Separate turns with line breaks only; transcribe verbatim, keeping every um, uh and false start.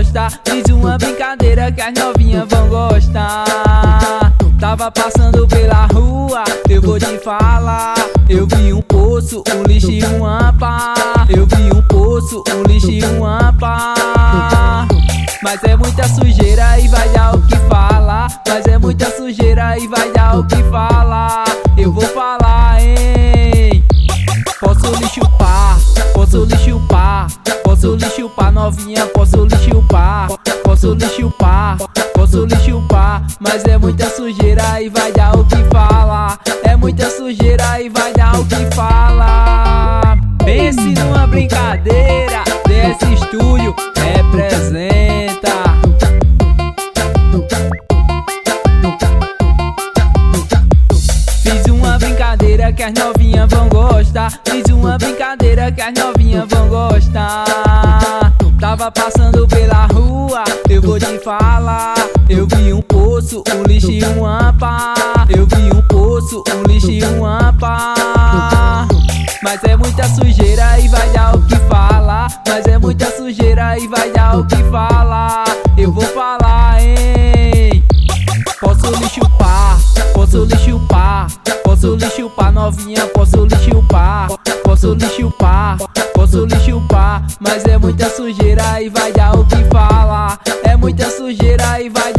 gostar. Fiz uma brincadeira que as novinhas vão gostar. Tava passando pela rua, eu vou te falar. Eu vi um poço, um lixo e uma pá. Eu vi um poço, um lixo e uma pá. Mas é muita sujeira e vai dar o que falar. Mas é muita sujeira e vai dar o que falar. Eu vou falar, hein? Posso lhe chupar, posso lhe chupar, posso lhe chupar, novinha, posso lhe chupar, posso lhe chupar, posso lhe chupar. Mas é muita sujeira e vai dar o que falar. É muita sujeira e vai dar o que falar. Pense numa brincadeira, desse estúdio representa. Fiz uma brincadeira que as novinhas vão gostar. Fiz uma brincadeira que as novinhas vão gostar. Tava passando pela rua, eu vou te falar. Eu vi um poço, um lixo e uma pá. Eu vi um poço, um lixo e uma pá. Mas é muita sujeira e vai dar o que falar. Mas é muita sujeira e vai dar o que falar. Eu vou falar, hein? Posso lhe chupar, posso lhe chupar, posso lhe chupar, novinha, posso lhe chupar, posso lhe chupar, posso lhe chupar. Mas é muita sujeira e vai dar o que falar. É muita sujeira e vai